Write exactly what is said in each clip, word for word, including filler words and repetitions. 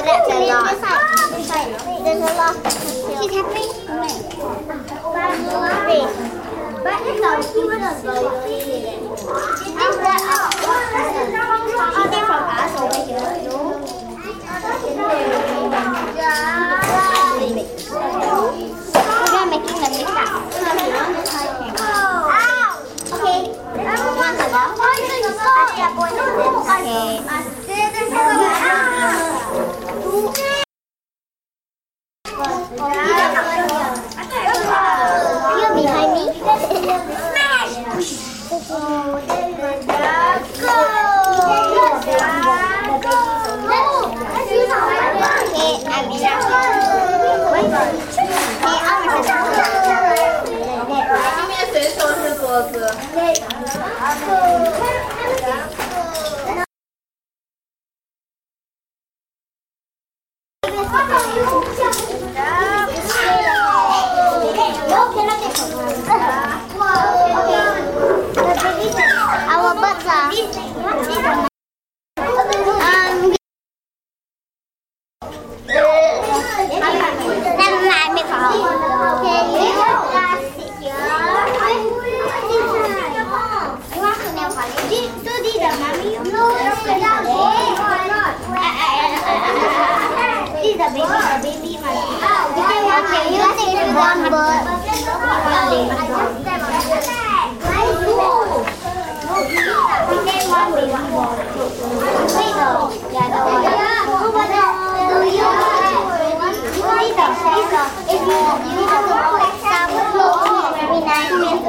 That's a lot. This side. There's a lot. She's happy. Wait. But it's not cute. Is that up? Is it from us over here? We're making a mix up. Okay. One color. Okay. You're behind me. Smash! Go! Okay, I'm in. Our butts are. Um. Never mind, make for okay, you guys sit here. You want to nail polish? So these are mommy. No, these are baby, the baby mommy. Okay, you take one bird. One baby ball. Wait, no. Yeah, no. Over there. Do you? If you you have to put some clothes very nice and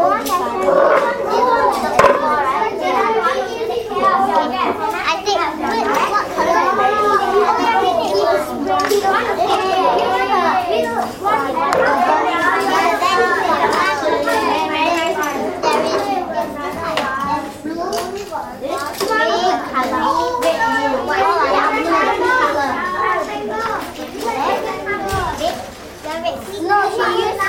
I think what no, she used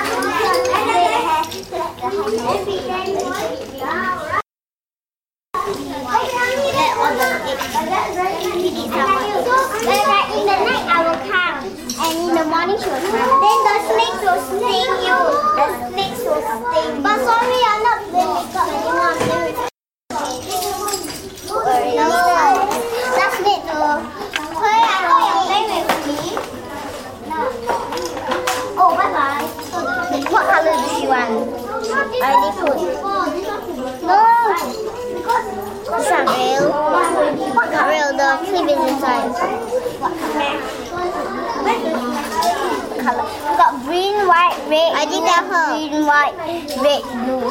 in the night I will come and in the morning she will come. Then the snakes will sting you. The snakes will sting. But sorry, I'm not doing makeup anymore. I'm doing that's it though. Hey, I know you're playing with me. Oh, bye bye. What color do you want? I already put. No. It's not real. What not real? The clip is inside. What color? Color. We got green, white, red. I did tell her. Green, white, red, blue.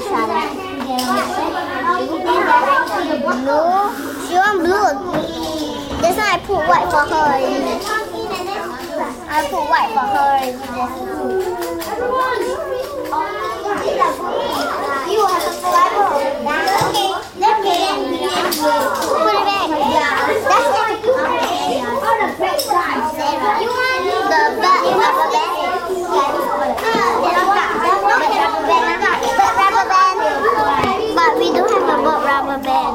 Blue. She want blue. That's why I put white for her. I put white for her. You have a flower. Okay, let me put it back. That's what you want. You want the rubber band? But rubber band. But we don't have a rubber band.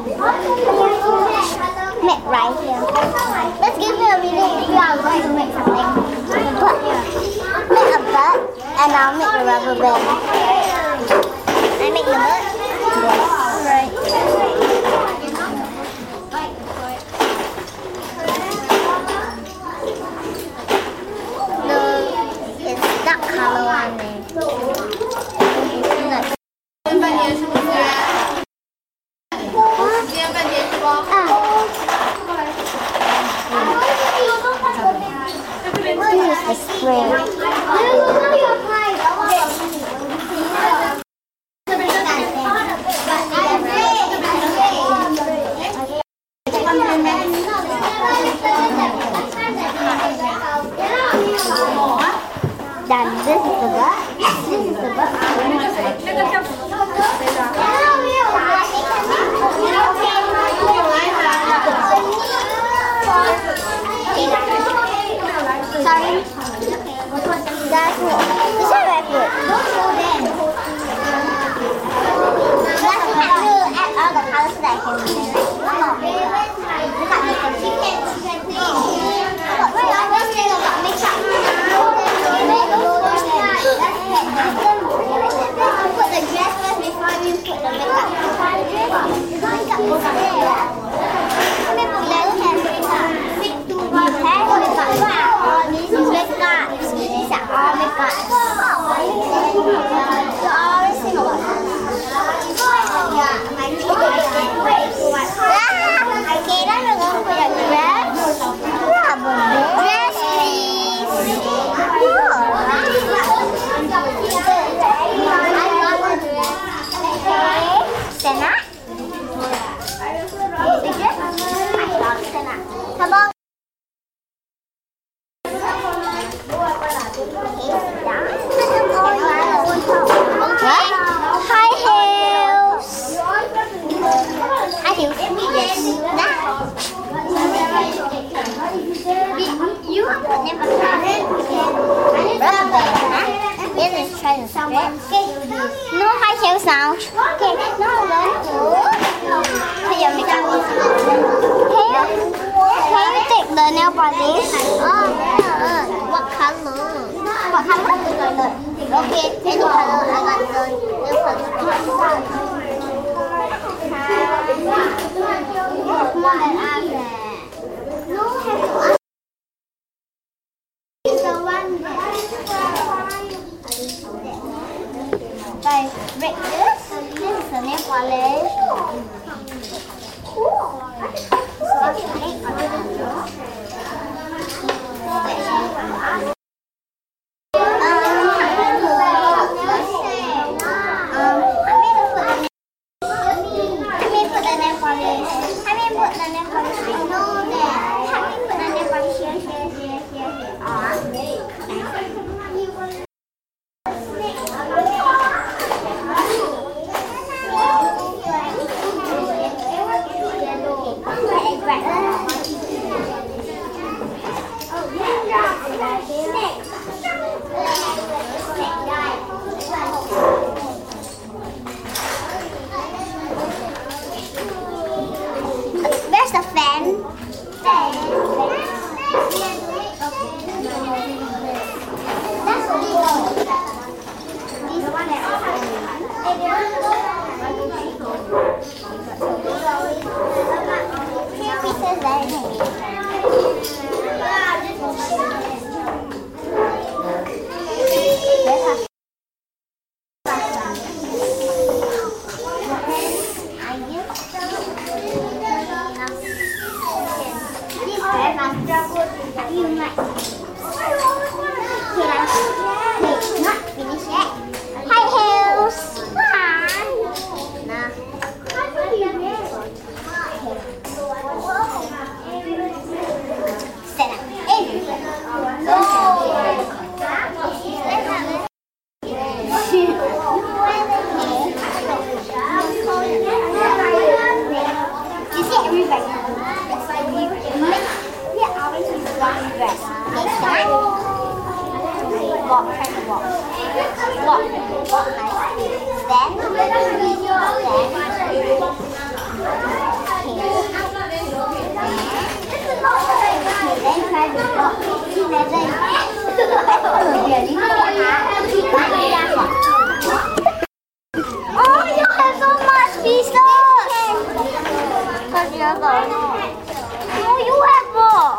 Make right here. Let's give it a minute. We are going to make something. Make a bird, and I'll make a rubber band. I make the bird? Yes. Right. No, it's dark color one. This is the spray. Then this is the butt. This is the butt. Sorry. That's it. sound. Okay, now then. Bây giờ mình cắt. Can you, can you take the nail polish? Oh, yeah. What color? What color? Okay, any color. I got the nail polish. More than I can. No, have to. It's the one that. Break this. This is the nail polish. Cool. Where's the fan? Walk, try to walk. Walk, walk nicely. Stand, stand. Then try to walk. Oh, you have so much pieces. Because you're the no, you have more.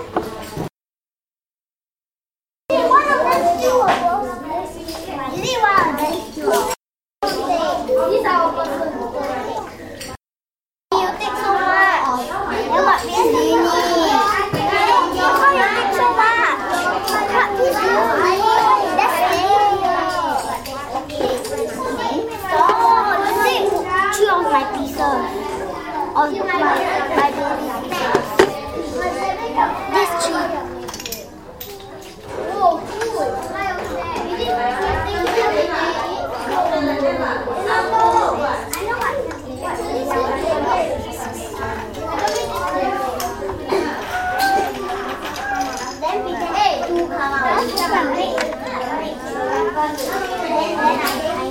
Of my, my baby. This cheap. Oh, cool. Then we can hey, two come out. I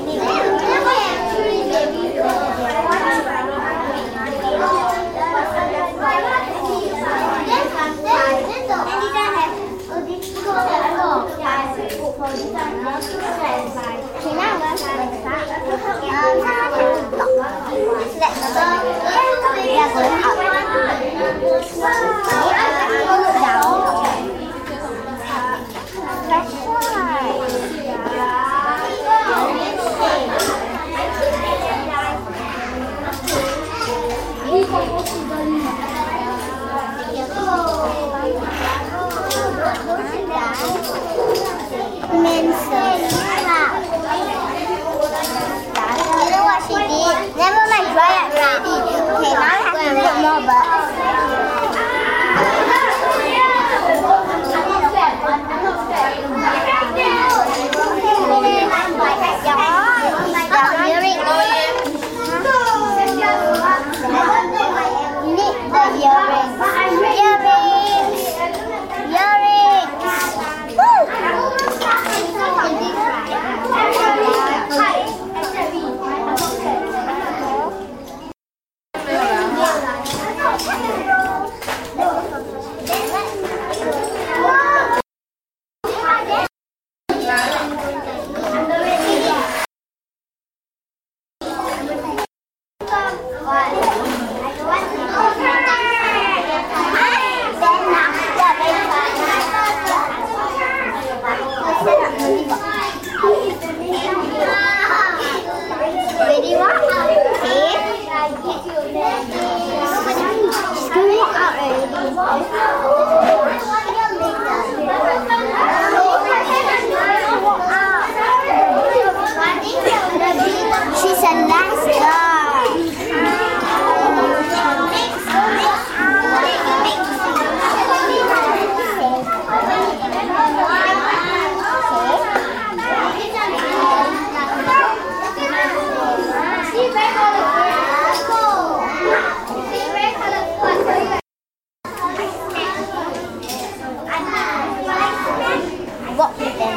need Ready, what? Okay. She's gonna walk out already. She's a Lancer. What with them?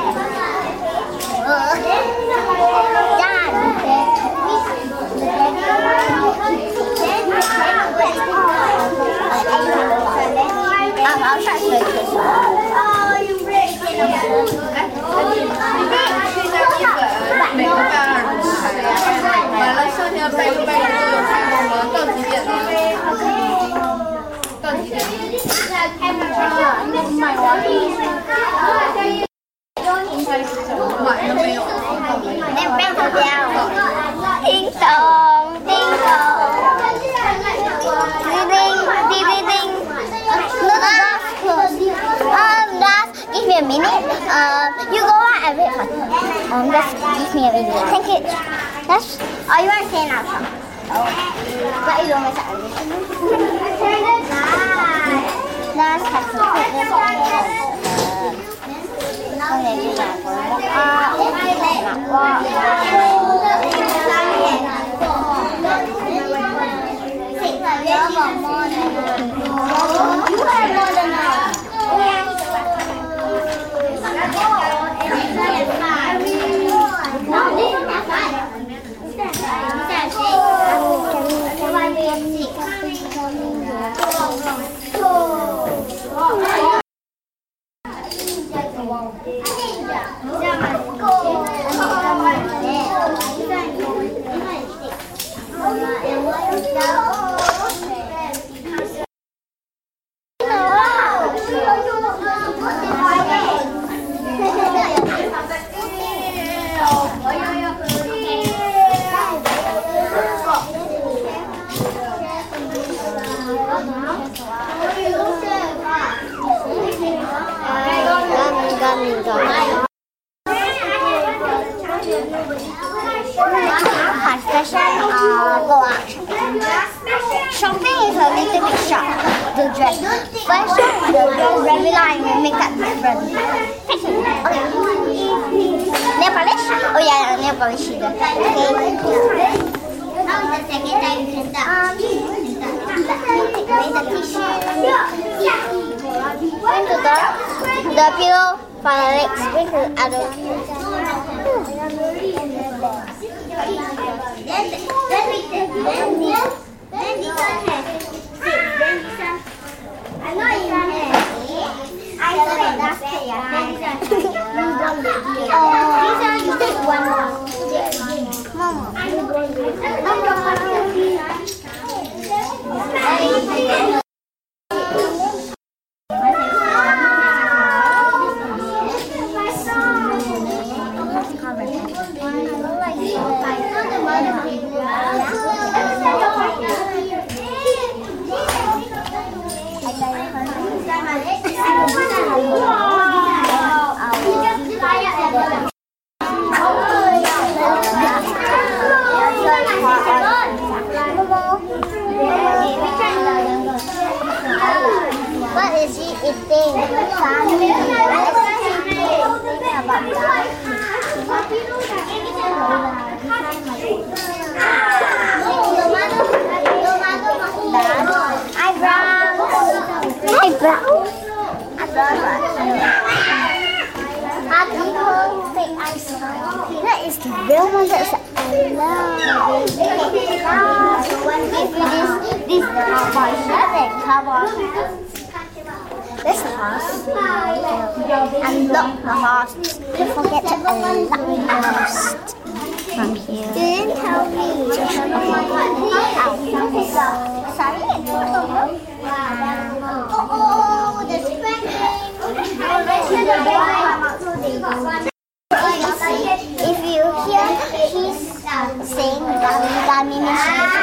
Um, I'll try to make this one. Em bé của dao Tiếng tông, tiếng tông Đi đi, đi đi đi Look at that Um, Dad, give me a minute uh, You go out and wait for Um, just give me a minute Thank you That's, oh, you want to say now? Oh, but you don't make it That's has to put this on con này như là có à, qua Fashion, uh, go out shopping. Shopping is a little bit short to dress. Fashion, the rely on makeup different. Fashion, okay. Nail polish? Oh yeah, nail polish. Okay. Now the second time you can start. Take away the tissue. Bring to the the pillow for the legs. Bring to the other. Then, then, then, then, then this one has six. Then this one, I know this one has eight. I know that that's it. Yeah. Then this one has oh, this one you take one more. Mama. What is he eating? Family. About that. Eyebrows. Eyebrows. That is the real one. That's I love. If this this cowboy shirt and cowboy. This horse. Unlock the horse. Don't forget to unlock the horse from here. You didn't tell me. Sorry, oh, oh, the spanking. If you hear he's saying Gami Gami means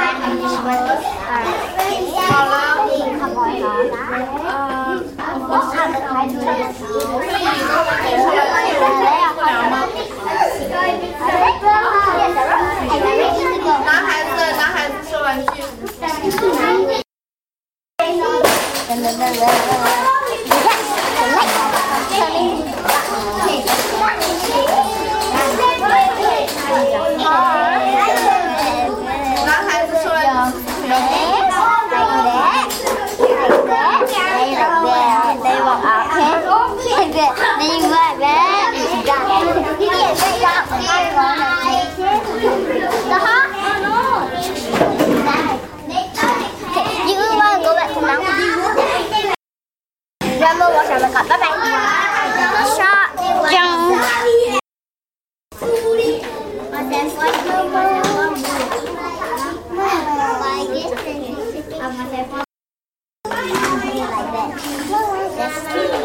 Grandma wash our makeup. Bye bye. Shop. Like that.